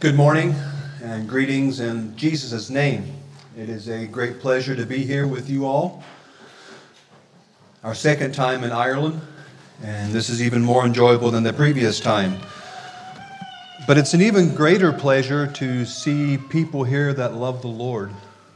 Good morning and greetings in Jesus' name. It is a great pleasure to be here with you all. Our second time in Ireland, and this is even more enjoyable than the previous time. But it's an even greater pleasure to see people here that love the Lord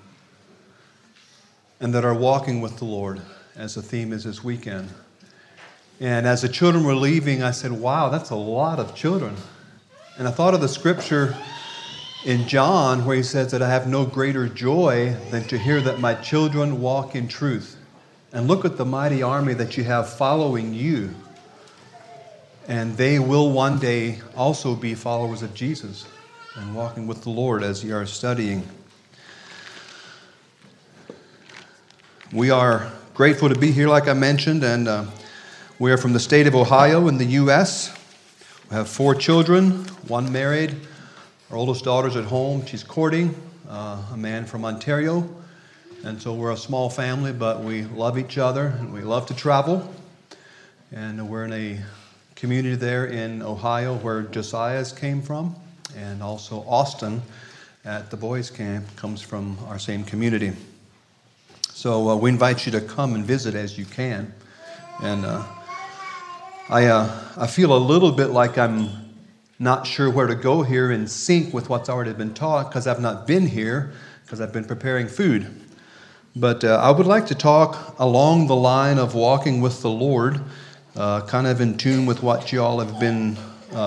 and that are walking with the Lord, as the theme is this weekend. And as the children were leaving, I said, wow, that's a lot of children. And I thought of the scripture in John where he says that I have no greater joy than to hear that my children walk in truth. And look at the mighty army that you have following you. And they will one day also be followers of Jesus and walking with the Lord as you are studying. We are grateful to be here, like I mentioned, and we are from the state of Ohio in the U.S. We have 4 children, 1 married. Our oldest daughter's at home. She's courting a man from Ontario. And so we're a small family, but we love each other and we love to travel. And we're in a community there in Ohio where Josiah's came from. And also Austin at the boys' camp comes from our same community. So we invite you to come and visit as you can. And I feel a little bit like I'm not sure where to go here in sync with what's already been taught because I've not been here because I've been preparing food. But I would like to talk along the line of walking with the Lord, kind of in tune with what you all have been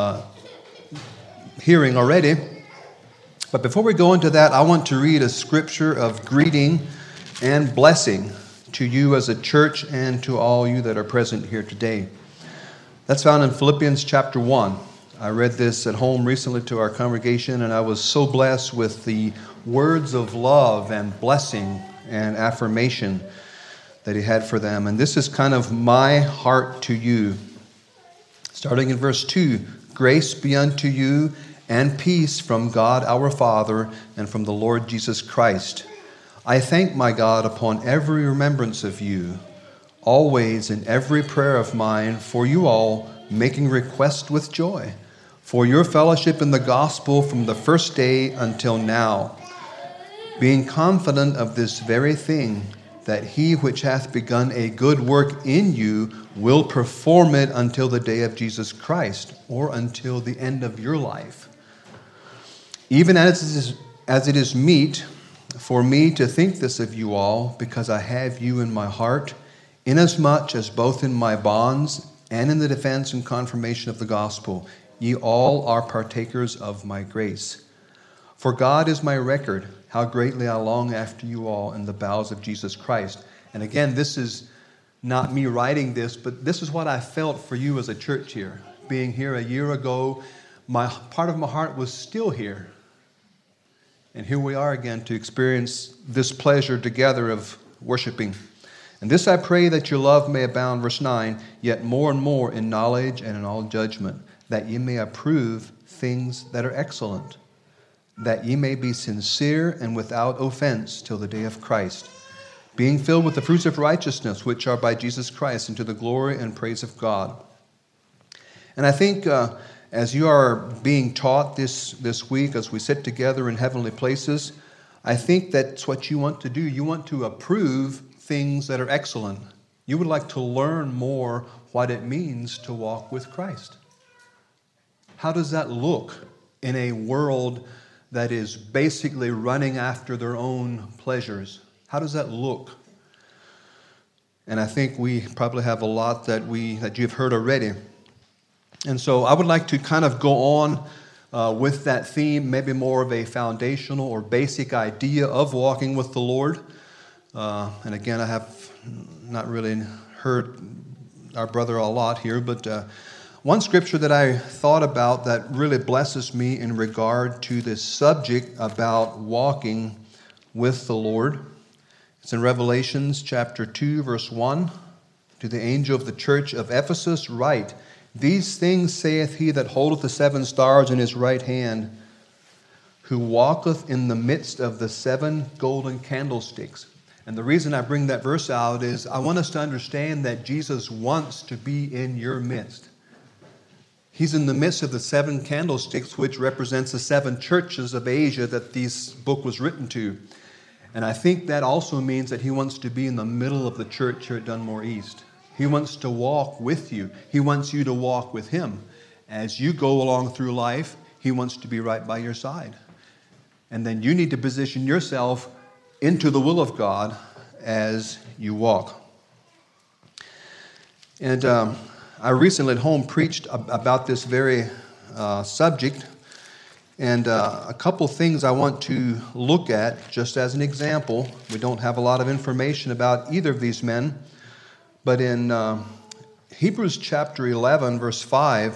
hearing already. But before we go into that, I want to read a scripture of greeting and blessing to you as a church and to all you that are present here today. That's found in Philippians chapter 1. I read this at home recently to our congregation, and I was so blessed with the words of love and blessing and affirmation that he had for them. And this is kind of my heart to you. Starting in verse 2, grace be unto you and peace from God our Father and from the Lord Jesus Christ. I thank my God upon every remembrance of you, always in every prayer of mine for you all, making request with joy, for your fellowship in the gospel from the first day until now, being confident of this very thing, that he which hath begun a good work in you will perform it until the day of Jesus Christ, or until the end of your life. Even as it is meet for me to think this of you all, because I have you in my heart, inasmuch as both in my bonds and in the defense and confirmation of the gospel, ye all are partakers of my grace. For God is my record, how greatly I long after you all in the bowels of Jesus Christ. And again, this is not me writing this, but this is what I felt for you as a church here. Being here a year ago, part of my heart was still here. And here we are again to experience this pleasure together of worshiping. And this I pray that your love may abound, verse 9, yet more and more in knowledge and in all judgment, that ye may approve things that are excellent, that ye may be sincere and without offense till the day of Christ, being filled with the fruits of righteousness, which are by Jesus Christ, unto the glory and praise of God. And I think as you are being taught this week, as we sit together in heavenly places, I think that's what you want to do. You want to approve things that are excellent. You would like to learn more what it means to walk with Christ. How does that look in a world that is basically running after their own pleasures? How does that look? And I think we probably have a lot that you've heard already. And so I would like to kind of go on with that theme, maybe more of a foundational or basic idea of walking with the Lord. And again, I have not really heard our brother a lot here, but one scripture that I thought about that really blesses me in regard to this subject about walking with the Lord. It's in Revelations chapter 2, verse 1. To the angel of the church of Ephesus write, these things saith he that holdeth the 7 stars in his right hand, who walketh in the midst of the 7 golden candlesticks. And the reason I bring that verse out is I want us to understand that Jesus wants to be in your midst. He's in the midst of the 7 candlesticks, which represents the 7 churches of Asia that this book was written to. And I think that also means that he wants to be in the middle of the church here at Dunmore East. He wants to walk with you. He wants you to walk with him. As you go along through life, he wants to be right by your side. And then you need to position yourself into the will of God as you walk. And I recently at home preached about this very subject. And a couple things I want to look at just as an example. We don't have a lot of information about either of these men. But in Hebrews chapter 11, verse 5,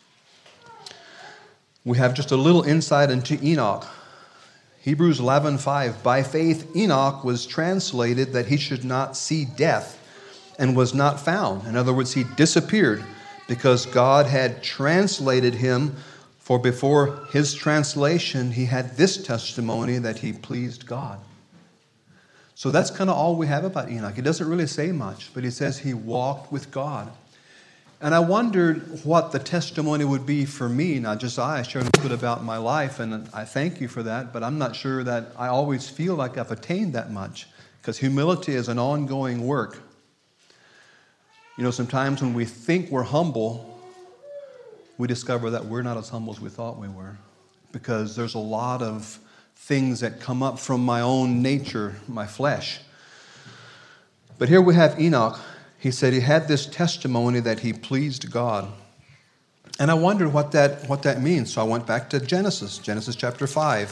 we have just a little insight into Enoch. Hebrews 11:5, by faith Enoch was translated that he should not see death and was not found. In other words, he disappeared because God had translated him, for before his translation he had this testimony that he pleased God. So that's kind of all we have about Enoch. He doesn't really say much, but he says he walked with God. And I wondered what the testimony would be for me. Now, Josiah shared a little bit about my life, and I thank you for that, but I'm not sure that I always feel like I've attained that much, because humility is an ongoing work. You know, sometimes when we think we're humble, we discover that we're not as humble as we thought we were, because there's a lot of things that come up from my own nature, my flesh. But here we have Enoch. He said he had this testimony that he pleased God. And I wondered what that means. So I went back to Genesis chapter 5,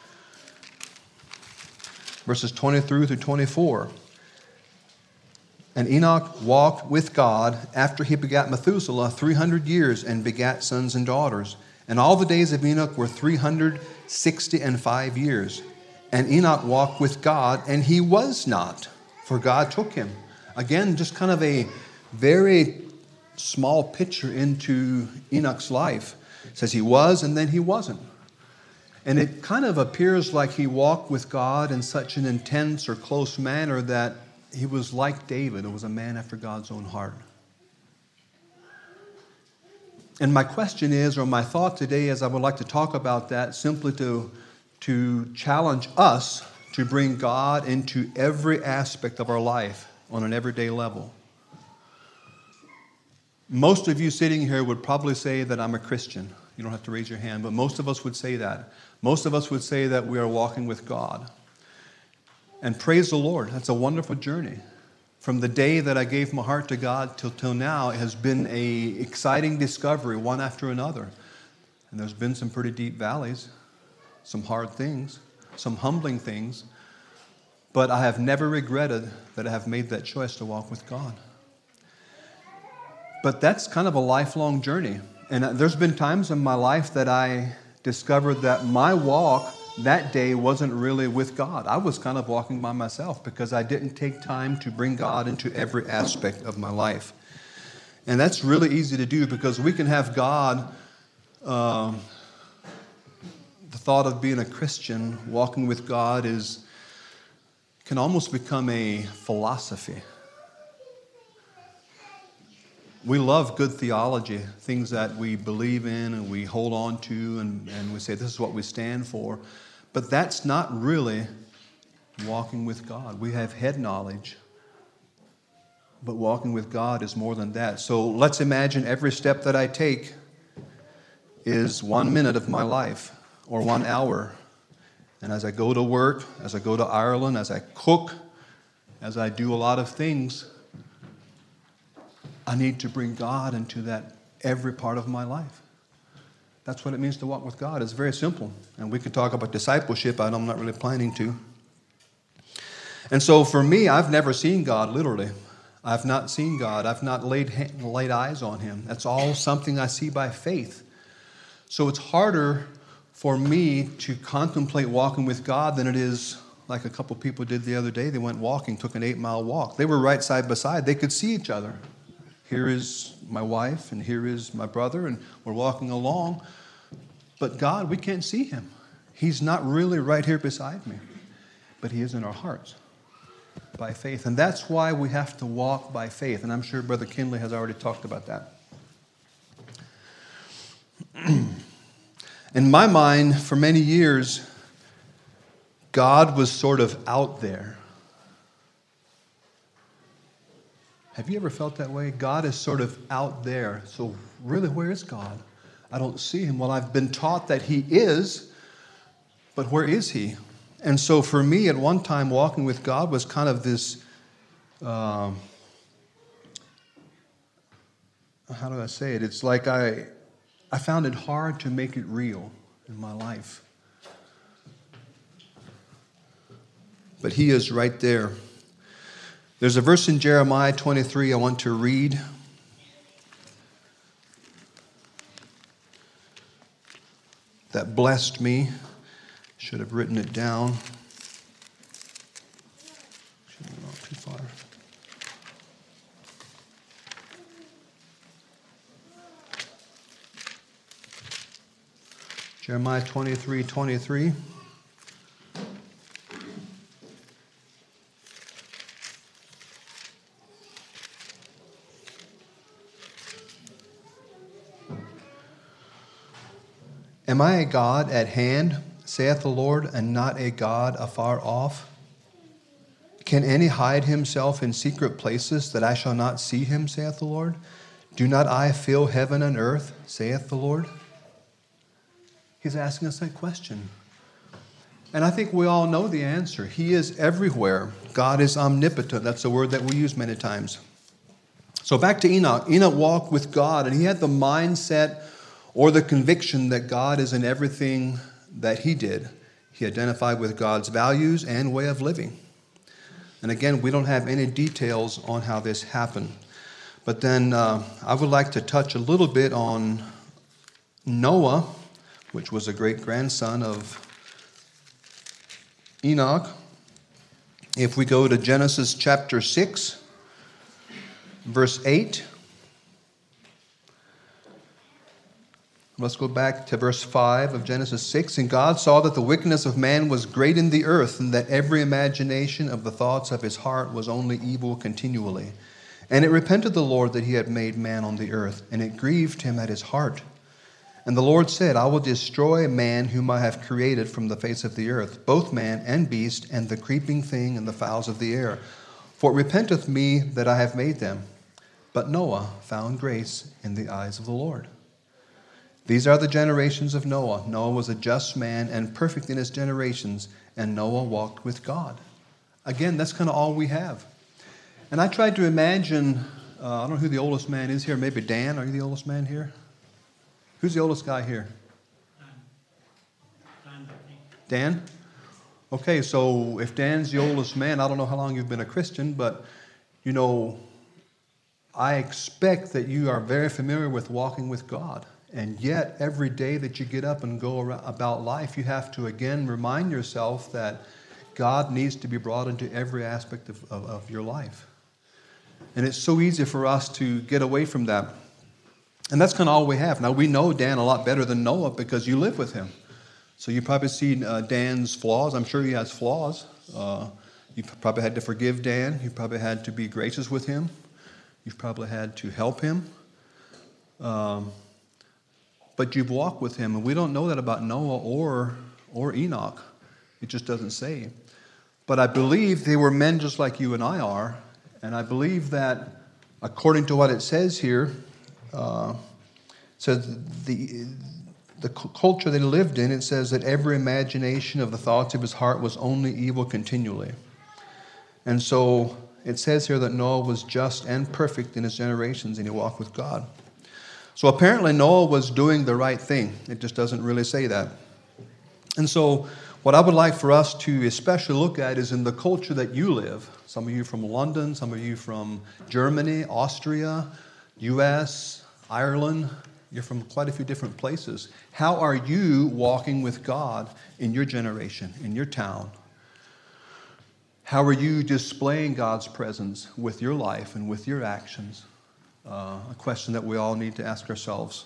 verses 23 through 24. And Enoch walked with God after he begat Methuselah 300 years and begat sons and daughters. And all the days of Enoch were 365 years. And Enoch walked with God, and he was not, for God took him. Again, just kind of a very small picture into Enoch's life. It says he was, and then he wasn't. And it kind of appears like he walked with God in such an intense or close manner that he was like David, who was a man after God's own heart. And my question is, or my thought today is, I would like to talk about that simply to challenge us to bring God into every aspect of our life on an everyday level. Most of you sitting here would probably say that I'm a Christian. You don't have to raise your hand, but most of us would say that. Most of us would say that we are walking with God. And praise the Lord, that's a wonderful journey. From the day that I gave my heart to God till now, it has been an exciting discovery, one after another. And there's been some pretty deep valleys, some hard things, some humbling things. But I have never regretted that I have made that choice to walk with God. But that's kind of a lifelong journey. And there's been times in my life that I discovered that my walk that day wasn't really with God. I was kind of walking by myself because I didn't take time to bring God into every aspect of my life. And that's really easy to do because we can have God, the thought of being a Christian, walking with God can almost become a philosophy. We love good theology, things that we believe in and we hold on to and we say this is what we stand for. But that's not really walking with God. We have head knowledge, but walking with God is more than that. So let's imagine every step that I take is 1 minute of my life or 1 hour. And as I go to work, as I go to Ireland, as I cook, as I do a lot of things, I need to bring God into that every part of my life. That's what it means to walk with God. It's very simple. And we could talk about discipleship. I'm not really planning to. And so for me, I've never seen God literally. I've not seen God. I've not laid eyes on him. That's all something I see by faith. So it's harder for me to contemplate walking with God than it is like a couple people did the other day. They went walking, took an 8-mile walk. They were right side by side. They could see each other. Here is my wife, and here is my brother, and we're walking along. But God, we can't see him. He's not really right here beside me. But he is in our hearts by faith. And that's why we have to walk by faith. And I'm sure Brother Kinley has already talked about that. In my mind, for many years, God was sort of out there. Have you ever felt that way? God is sort of out there. So really, where is God? I don't see him. Well, I've been taught that he is, but where is he? And so for me, at one time, walking with God was kind of this, how do I say it? It's like I found it hard to make it real in my life. But he is right there. There's a verse in Jeremiah 23 I want to read. That blessed me. Should have written it down. Should have gone too far. Jeremiah 23:23. Am I a God at hand, saith the Lord, and not a God afar off? Can any hide himself in secret places that I shall not see him, saith the Lord? Do not I fill heaven and earth, saith the Lord? He's asking us that question. And I think we all know the answer. He is everywhere. God is omnipotent. That's a word that we use many times. So back to Enoch. Enoch walked with God, and he had the mindset or the conviction that God is in everything that he did. He identified with God's values and way of living. And again, we don't have any details on how this happened. But then I would like to touch a little bit on Noah, which was a great-grandson of Enoch. If we go to Genesis chapter 6, verse 8. Let's go back to verse 5 of Genesis 6. And God saw that the wickedness of man was great in the earth, and that every imagination of the thoughts of his heart was only evil continually. And it repented the Lord that he had made man on the earth, and it grieved him at his heart. And the Lord said, I will destroy man whom I have created from the face of the earth, both man and beast, and the creeping thing and the fowls of the air. For it repenteth me that I have made them. But Noah found grace in the eyes of the Lord. These are the generations of Noah. Noah was a just man and perfect in his generations, and Noah walked with God. Again, that's kind of all we have. And I tried to imagine, I don't know who the oldest man is here. Maybe Dan, are you the oldest man here? Who's the oldest guy here? Dan? Okay, so if Dan's the oldest man, I don't know how long you've been a Christian, but, you know, I expect that you are very familiar with walking with God. And yet, every day that you get up and go about life, you have to again remind yourself that God needs to be brought into every aspect of your life. And it's so easy for us to get away from that. And that's kind of all we have. Now, we know Dan a lot better than Noah because you live with him. So you probably see Dan's flaws. I'm sure he has flaws. You've probably had to forgive Dan. You've probably had to be gracious with him. You've probably had to help him. But you've walked with him, and we don't know that about Noah or Enoch. It just doesn't say. But I believe they were men just like you and I are, and I believe that according to what it says here, says the culture they lived in, it says that every imagination of the thoughts of his heart was only evil continually. And so it says here that Noah was just and perfect in his generations, and he walked with God. So apparently Noah was doing the right thing. It just doesn't really say that. And so what I would like for us to especially look at is in the culture that you live. Some of you from London, some of you from Germany, Austria, U.S., Ireland. You're from quite a few different places. How are you walking with God in your generation, in your town? How are you displaying God's presence with your life and with your actions? A question that we all need to ask ourselves.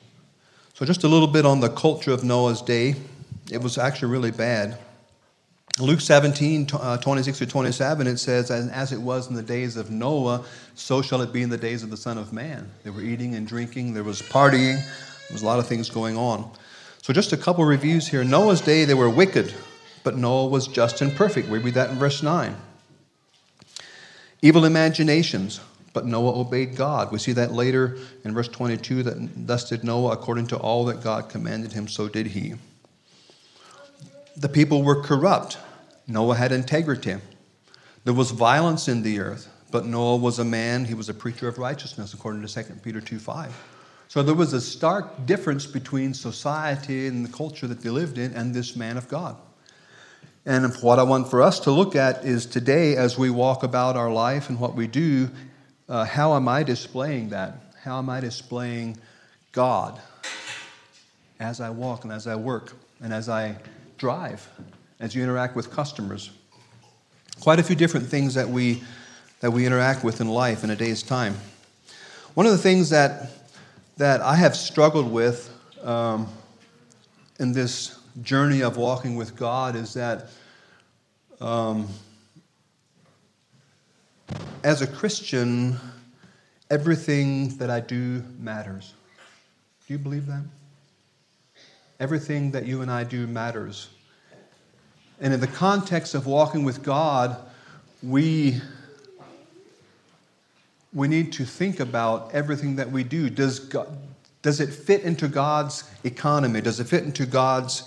So just a little bit on the culture of Noah's day. It was actually really bad. Luke 17, 26 through 27, it says, "And as it was in the days of Noah, so shall it be in the days of the Son of Man." They were eating and drinking. There was partying. There was a lot of things going on. So just a couple reviews here. Noah's day, they were wicked, but Noah was just and perfect. We read that in verse 9. Evil imaginations, but Noah obeyed God. We see that later in verse 22, that thus did Noah according to all that God commanded him, so did he. The people were corrupt. Noah had integrity. There was violence in the earth, but Noah was a man, he was a preacher of righteousness, according to 2 Peter 2:5. So there was a stark difference between society and the culture that they lived in and this man of God. And what I want for us to look at is today, as we walk about our life and what we do, how am I displaying that? How am I displaying God as I walk and as I work and as I drive, as you interact with customers? Quite a few different things that we interact with in life in a day's time. One of the things that I have struggled with in this journey of walking with God is that as a Christian, everything that I do matters. Do you believe that? Everything that you and I do matters. And in the context of walking with God, we need to think about everything that we do. Does it fit into God's economy? Does it fit into God's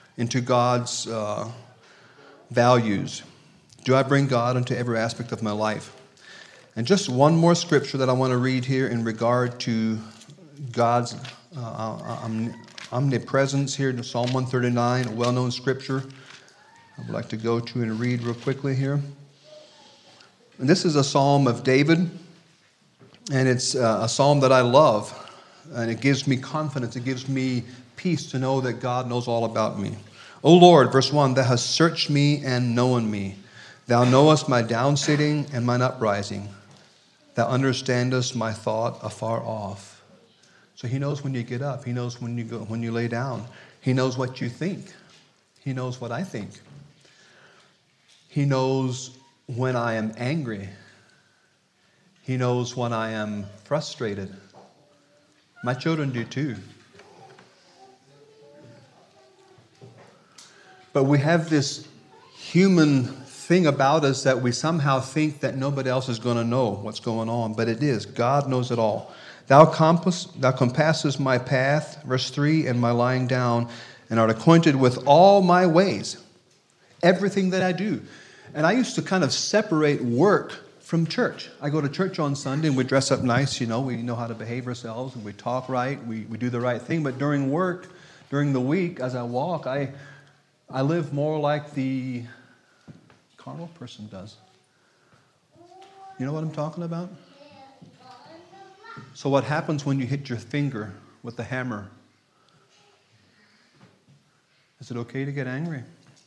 values? Do I bring God into every aspect of my life? And just one more scripture that I want to read here in regard to God's omnipresence here in Psalm 139, a well-known scripture I would like to go to and read real quickly here. And this is a psalm of David, and it's a psalm that I love, and it gives me confidence, it gives me peace to know that God knows all about me. O Lord, verse 1, Thou hast searched me and known me. Thou knowest my downsitting and mine uprising. Thou understandest my thought afar off. So he knows when you get up. He knows when you lay down. He knows what you think. He knows what I think. He knows when I am angry. He knows when I am frustrated. My children do too. But we have this human thing about us that we somehow think that nobody else is going to know what's going on. But it is. God knows it all. Thou compassest my path, verse 3, and my lying down, and art acquainted with all my ways. Everything that I do. And I used to kind of separate work from church. I go to church on Sunday and we dress up nice, we know how to behave ourselves and we talk right, we do the right thing. But during work, during the week, as I walk, I live more like the carnal person does. You know what I'm talking about? So what happens when you hit your finger with the hammer? Is it okay to get angry?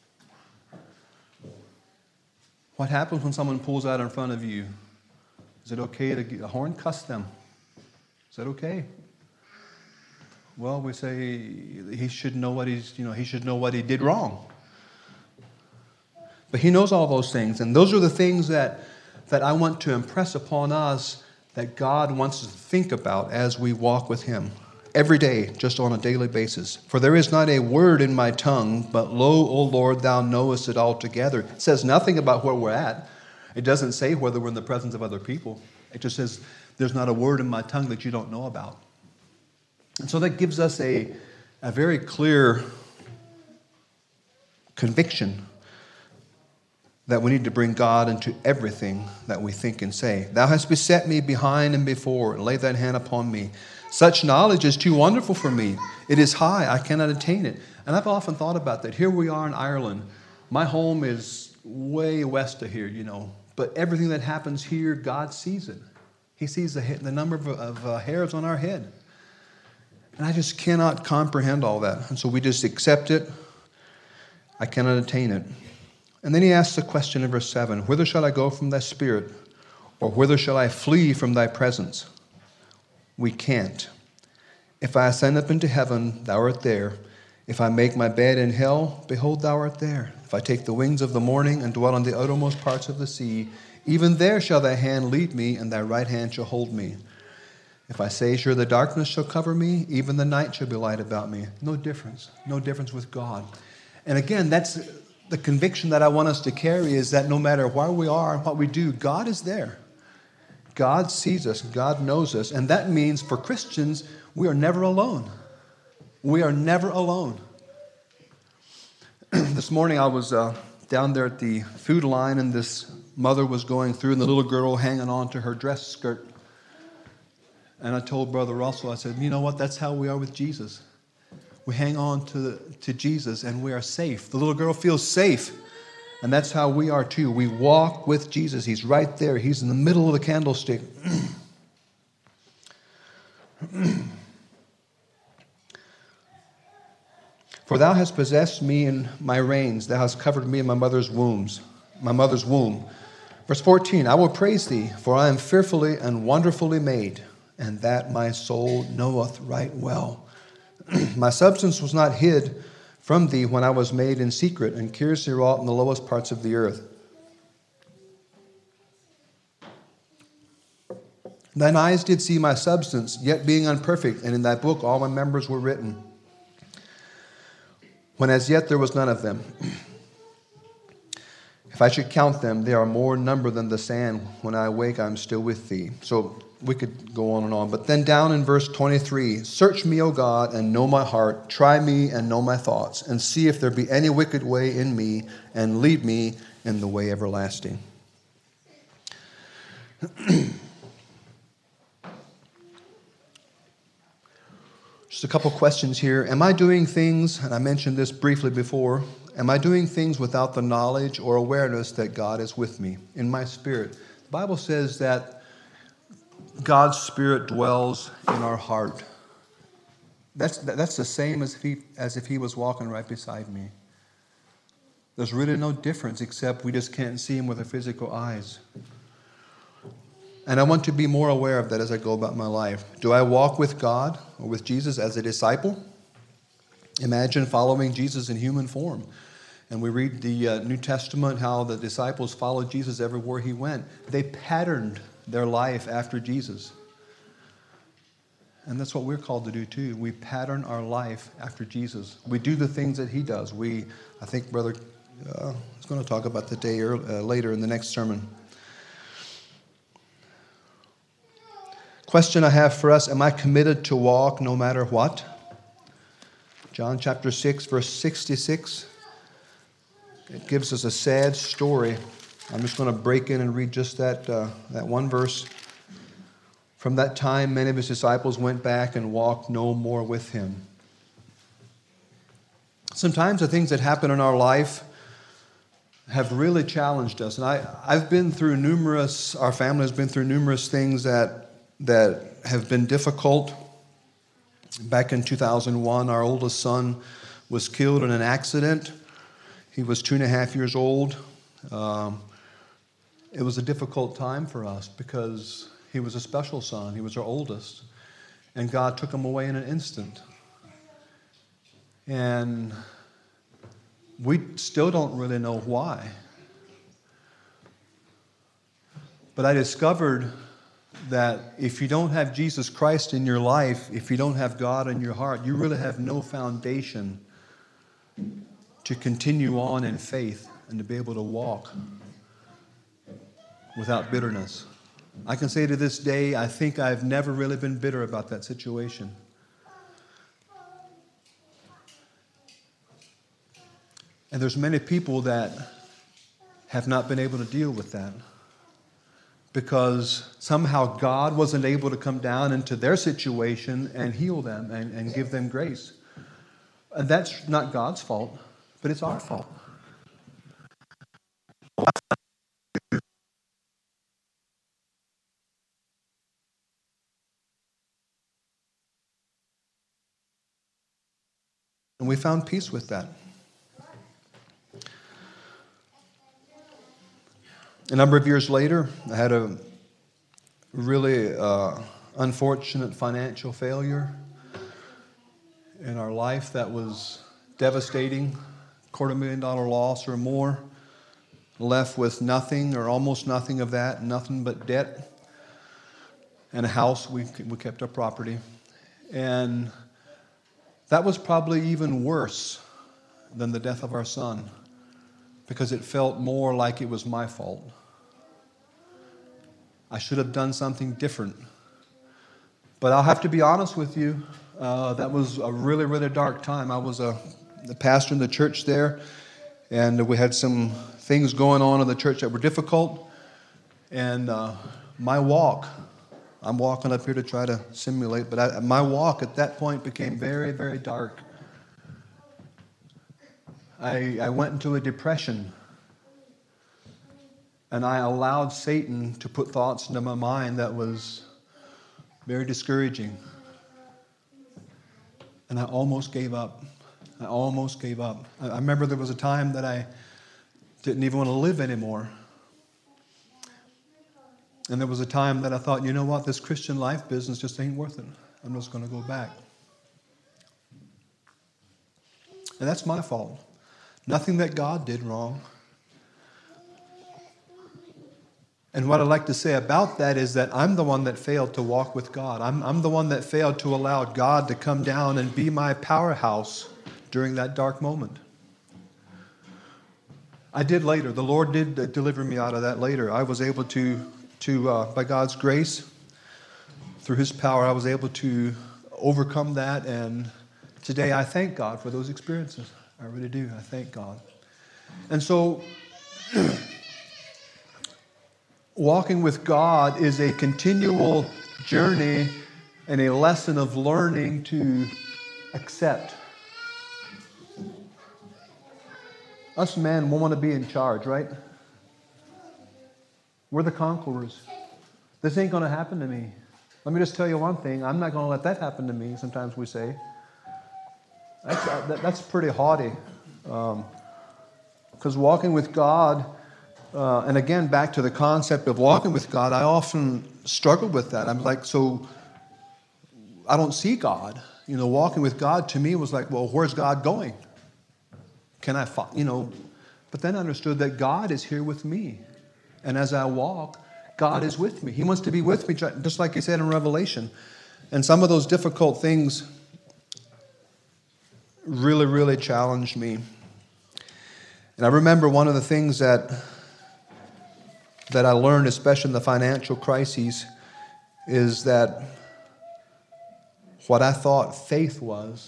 What happens when someone pulls out in front of you? Is it okay to get a horn? Cuss them. Is that okay? Well, we say he should know what he should know what he did wrong. But he knows all those things, and those are the things that I want to impress upon us that God wants us to think about as we walk with him every day, just on a daily basis. For there is not a word in my tongue, but lo, O Lord, thou knowest it altogether. It says nothing about where we're at. It doesn't say whether we're in the presence of other people. It just says there's not a word in my tongue that you don't know about. And so that gives us a very clear conviction that we need to bring God into everything that we think and say. Thou hast beset me behind and before, and laid thine hand upon me. Such knowledge is too wonderful for me. It is high, I cannot attain it. And I've often thought about that. Here we are in Ireland. My home is way west of here, But everything that happens here, God sees it. He sees the number of hairs on our head. And I just cannot comprehend all that. And so we just accept it. I cannot attain it. And then he asks the question in verse 7, Whither shall I go from thy spirit? Or whither shall I flee from thy presence? We can't. If I ascend up into heaven, thou art there. If I make my bed in hell, behold, thou art there. If I take the wings of the morning and dwell in the uttermost parts of the sea, even there shall thy hand lead me, and thy right hand shall hold me. If I say, sure, the darkness shall cover me, even the night shall be light about me. No difference. No difference with God. And again, that's the conviction that I want us to carry, is that no matter where we are and what we do, God is there. God sees us. God knows us. And that means for Christians, we are never alone. We are never alone. This morning I was down there at the food line, and this mother was going through, and the little girl hanging on to her dress skirt. And I told Brother Russell, I said, you know what? That's how we are with Jesus. We hang on to Jesus, and we are safe. The little girl feels safe. And that's how we are too. We walk with Jesus. He's right there. He's in the middle of the candlestick. For thou hast possessed me in my reins. Thou hast covered me in my mother's womb. Verse 14, I will praise thee, for I am fearfully and wonderfully made, and that my soul knoweth right well. My substance was not hid from thee when I was made in secret and curiously wrought in the lowest parts of the earth. Thine eyes did see my substance, yet being unperfect, and in thy book all my members were written, when as yet there was none of them. If I should count them, they are more in number than the sand. When I awake, I am still with thee. So we could go on and on. But then down in verse 23, search me, O God, and know my heart. Try me and know my thoughts, and see if there be any wicked way in me, and lead me in the way everlasting. Just a couple questions here. Am I doing things, and I mentioned this briefly before, am I doing things without the knowledge or awareness that God is with me in my spirit? The Bible says that God's Spirit dwells in our heart. That's the same as if He was walking right beside me. There's really no difference, except we just can't see Him with our physical eyes. And I want to be more aware of that as I go about my life. Do I walk with God or with Jesus as a disciple? Imagine following Jesus in human form. And we read the New Testament, how the disciples followed Jesus everywhere He went. They patterned their life after Jesus. And that's what we're called to do too. We pattern our life after Jesus. We do the things that He does. I think Brother is going to talk about the day later in the next sermon. Question I have for us, am I committed to walk no matter what? John chapter 6, verse 66. It gives us a sad story. I'm just going to break in and read just that one verse. From that time, many of His disciples went back and walked no more with Him. Sometimes the things that happen in our life have really challenged us. And I've been through our family has been through numerous things that have been difficult. Back in 2001, our oldest son was killed in an accident. He was 2.5 years old. It was a difficult time for us because he was a special son. He was our oldest. And God took him away in an instant. And we still don't really know why. But I discovered that if you don't have Jesus Christ in your life, if you don't have God in your heart, you really have no foundation to continue on in faith and to be able to walk without bitterness. I can say to this day, I think I've never really been bitter about that situation. And there's many people that have not been able to deal with that, because somehow God wasn't able to come down into their situation and heal them and give them grace. And that's not God's fault, but it's our fault. And we found peace with that. A number of years later, I had a really unfortunate financial failure in our life that was devastating, $250,000 loss or more, left with nothing or almost nothing of that, nothing but debt, and a house. We kept our property. And that was probably even worse than the death of our son, because it felt more like it was my fault. I should have done something different. But I'll have to be honest with you, that was a really, really dark time. I was the pastor in the church there, and we had some things going on in the church that were difficult. And my walk, I'm walking up here to try to simulate, but my walk at that point became very, very dark. I went into a depression, and I allowed Satan to put thoughts into my mind that was very discouraging. And I almost gave up. I remember there was a time that I didn't even want to live anymore. And there was a time that I thought, you know what, this Christian life business just ain't worth it. I'm just going to go back. And that's my fault. Nothing that God did wrong. And what I'd like to say about that is that I'm the one that failed to walk with God. I'm the one that failed to allow God to come down and be my powerhouse during that dark moment. I did later. The Lord did deliver me out of that later. I was able to by God's grace, through His power, I was able to overcome that. And today I thank God for those experiences. I really do. I thank God. And so walking with God is a continual journey and a lesson of learning to accept. Us men want to be in charge, right? We're the conquerors. This ain't going to happen to me. Let me just tell you one thing. I'm not going to let that happen to me, sometimes we say. That's pretty haughty. Because walking with God, and again, back to the concept of walking with God, I often struggled with that. I'm like, so I don't see God. Walking with God to me was like, well, where's God going? Can I find, But then I understood that God is here with me. And as I walk, God is with me. He wants to be with me, just like He said in Revelation. And some of those difficult things really, really challenged me. And I remember one of the things that I learned, especially in the financial crises, is that what I thought faith was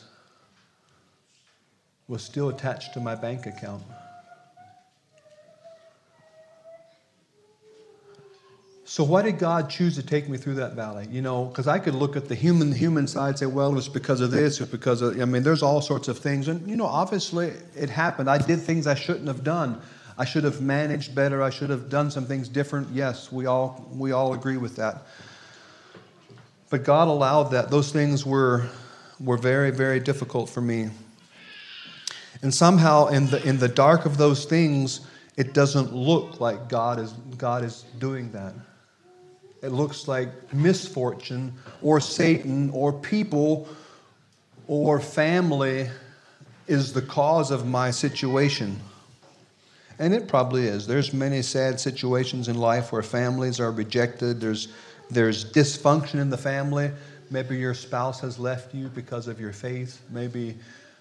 still attached to my bank account. So why did God choose to take me through that valley? Because I could look at the human side and say, well, it was because of this, or because of, there's all sorts of things. And, obviously it happened. I did things I shouldn't have done. I should have managed better. I should have done some things different. Yes, we all agree with that. But God allowed that. Those things were very, very difficult for me. And somehow in the dark of those things, it doesn't look like God is doing that. It looks like misfortune or Satan or people or family is the cause of my situation. And it probably is. There's many sad situations in life where families are rejected. There's dysfunction in the family. Maybe your spouse has left you because of your faith. Maybe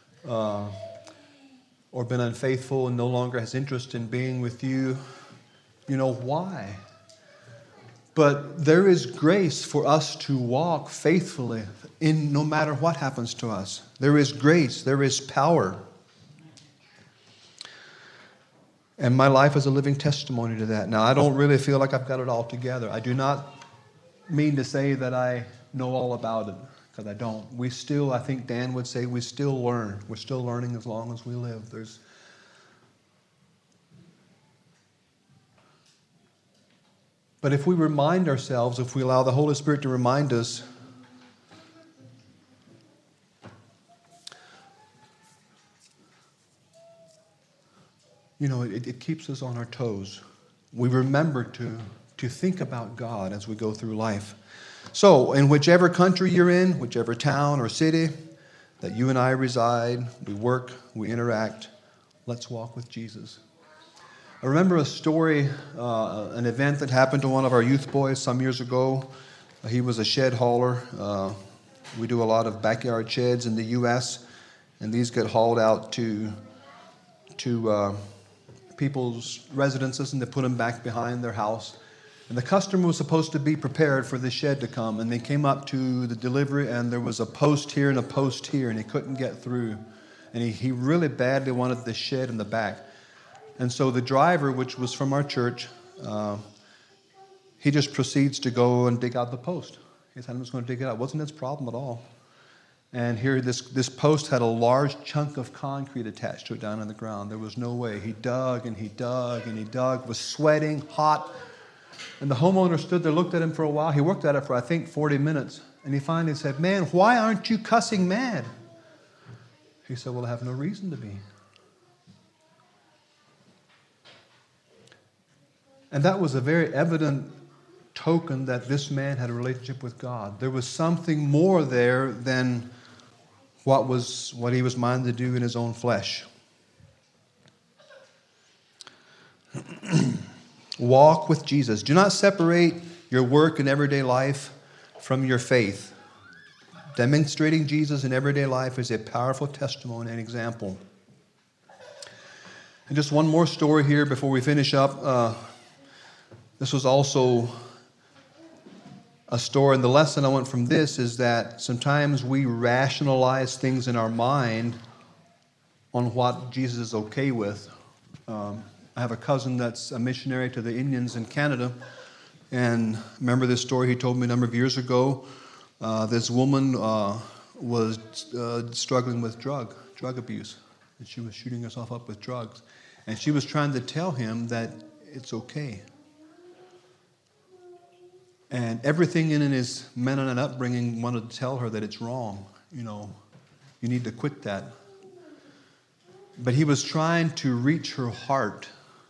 or been unfaithful and no longer has interest in being with you. Why? But there is grace for us to walk faithfully in no matter what happens to us. There is grace. There is power. And my life is a living testimony to that. Now, I don't really feel like I've got it all together. I do not mean to say that I know all about it, because I don't. We still, I think Dan would say, we still learn. We're still learning as long as we live. But if we remind ourselves, if we allow the Holy Spirit to remind us, it keeps us on our toes. We remember to think about God as we go through life. So, in whichever country you're in, whichever town or city that you and I reside, we work, we interact. Let's walk with Jesus. I remember a story, an event that happened to one of our youth boys some years ago. He was a shed hauler. We do a lot of backyard sheds in the U.S., and these get hauled out to people's residences, and they put them back behind their house. And the customer was supposed to be prepared for the shed to come, and they came up to the delivery, and there was a post here and a post here, and he couldn't get through. And he really badly wanted the shed in the back. And so the driver, which was from our church, he just proceeds to go and dig out the post. He said, I'm just going to dig it out. It wasn't his problem at all. And here, this post had a large chunk of concrete attached to it down in the ground. There was no way. He dug and he dug and he dug, was sweating, hot. And the homeowner stood there, looked at him for a while. He worked at it for, I think, 40 minutes. And he finally said, man, why aren't you cussing mad? He said, well, I have no reason to be. And that was a very evident token that this man had a relationship with God. There was something more there than what he was minded to do in his own flesh. Walk with Jesus. Do not separate your work and everyday life from your faith. Demonstrating Jesus in everyday life is a powerful testimony and example. And just one more story here before we finish up. This was also a story, and the lesson I want from this is that sometimes we rationalize things in our mind on what Jesus is okay with. I have a cousin that's a missionary to the Indians in Canada, and remember this story he told me a number of years ago. This woman was struggling with drug abuse, and she was shooting herself up with drugs, and she was trying to tell him that it's okay. And everything in his Mennonite upbringing wanted to tell her that it's wrong. You need to quit that. But he was trying to reach her heart.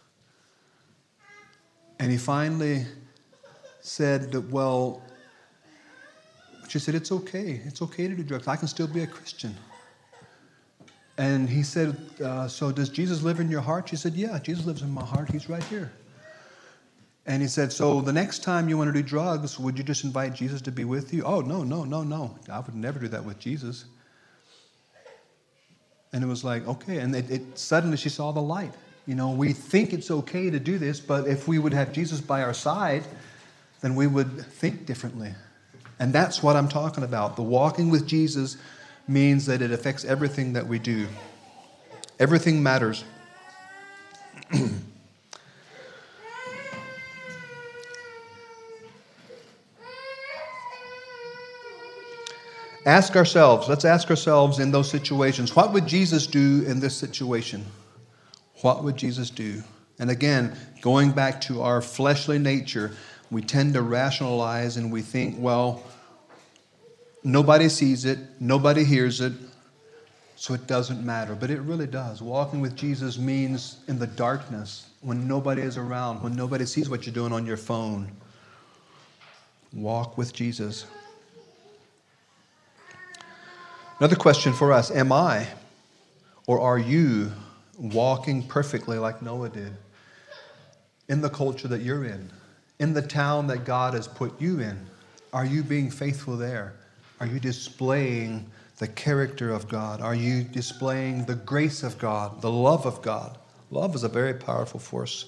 And he finally said that, well, she said, it's okay. It's okay to do drugs. I can still be a Christian. And he said, so does Jesus live in your heart? She said, yeah, Jesus lives in my heart. He's right here. And he said, so the next time you want to do drugs, would you just invite Jesus to be with you? Oh, no. I would never do that with Jesus. And it was like, okay. And it suddenly she saw the light. We think it's okay to do this, but if we would have Jesus by our side, then we would think differently. And that's what I'm talking about. The walking with Jesus means that it affects everything that we do. Everything matters. Let's ask ourselves in those situations, what would Jesus do in this situation? What would Jesus do? And again, going back to our fleshly nature, we tend to rationalize and we think, well, nobody sees it, nobody hears it, so it doesn't matter. But it really does. Walking with Jesus means in the darkness, when nobody is around, when nobody sees what you're doing on your phone. Walk with Jesus. Another question for us, am I or are you walking perfectly like Noah did in the culture that you're in the town that God has put you in? Are you being faithful there? Are you displaying the character of God? Are you displaying the grace of God, the love of God? Love is a very powerful force.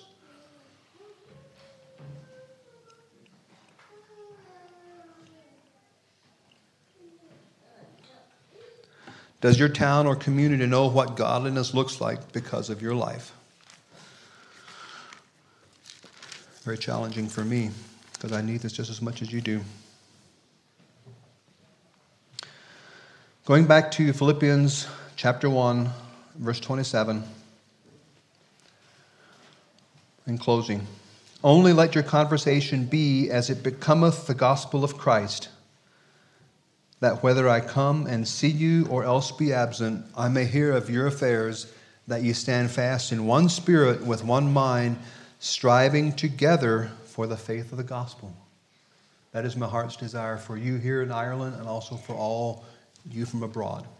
Does your town or community know what godliness looks like because of your life? Very challenging for me because I need this just as much as you do. Going back to Philippians chapter 1, verse 27. In closing, only let your conversation be as it becometh the gospel of Christ, that whether I come and see you or else be absent, I may hear of your affairs, that ye stand fast in one spirit with one mind, striving together for the faith of the gospel. That is my heart's desire for you here in Ireland and also for all you from abroad.